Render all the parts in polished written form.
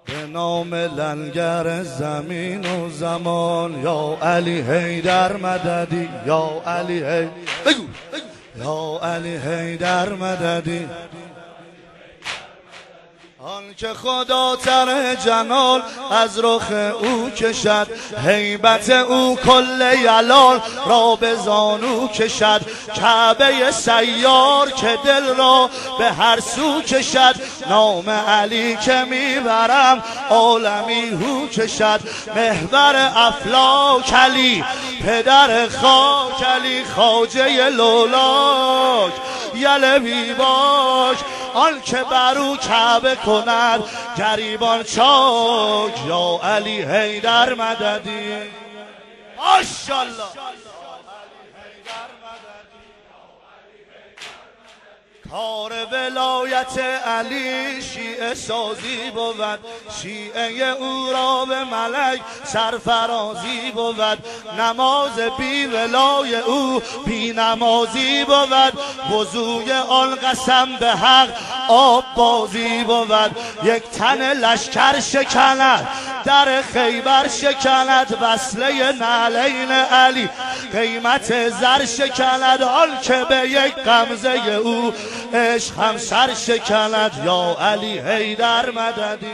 به نام لنگر زمین و زمان، یا علی حیدر مددی، یا علی حیدر بگو، یا علی حیدر مددی. آن که خدا تر جلال از رخ او کشد، هیبت او کل یلال را به زانو کشد. کعبه سیار که دل را به هر سو کشد، نام علی که میبرم عالمی هو کشد. محور افلاک علی، پدر خاک علی، خواجه لولاک یل بیباک. آن که برو کعبه کند گریبان چاک، یا علی حیدر مددی. ماشاءالله. کار ولایت علی شیعه سازی بود، شیعه او را به ملک سرفرازی بود. نماز بی ولای او بی نمازی بود، وضوی آن قسم به حق آب بازی بود. یک تن لشکر شکند در خیبر شکند، وصله نعلین علی قیمت زر شکند. آن که به یک غمزه او عشق هم سر شکند، یا علی حیدر مددی.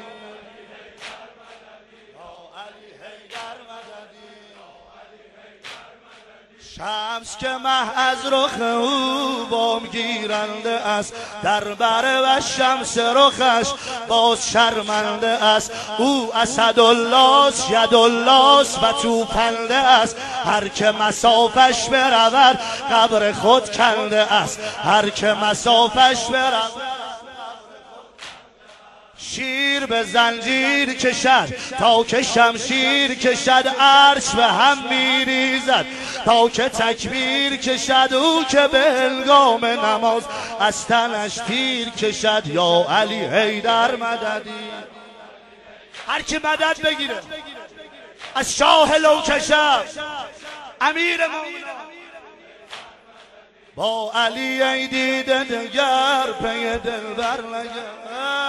شمس که مه از رخ او بام گیرنده است، در بره و شمس رخش باز شرمنده است. او اسدالله است، یدالله است و توپنده است. هر که مسافش برود قبر خود کنده است، هر که مسافش برود. شیر به زنجیر کشد تا که شمشیر کشد، عرش به هم میریزد تا که تکبیر کشد. او که به هنگام نماز از تنش تیر کشد، یا علی حیدر مددی. هر کی مدد بگیره از شاه لوکشم امیر مومنان، با علی ای دیده دگر پی دلبر نگر.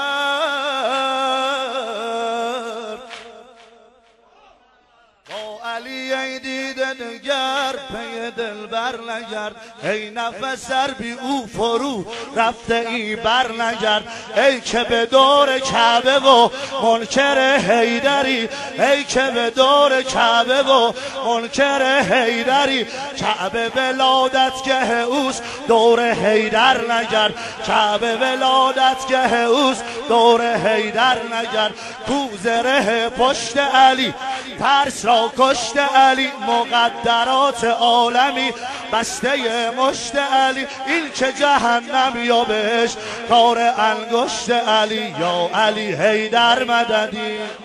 با علی ای دیده دگر پی دلبر نگرد. ای نفس بی او فرو رفته ای بر نگرد. ای که به دور کعبه و منکر حیدری، ای که به دور کعبه و منکر حیدری. کعبه ولادتگه اوست دور حیدر نگرد، کعبه ولادتگه اوست دور حیدر نگرد. کوزره پشت علی ترس را کشت علی، مقدرات عالمی بسته مشت علی. این که جهنم یا بهش کار انگشت علی، یا علی حیدر مددی.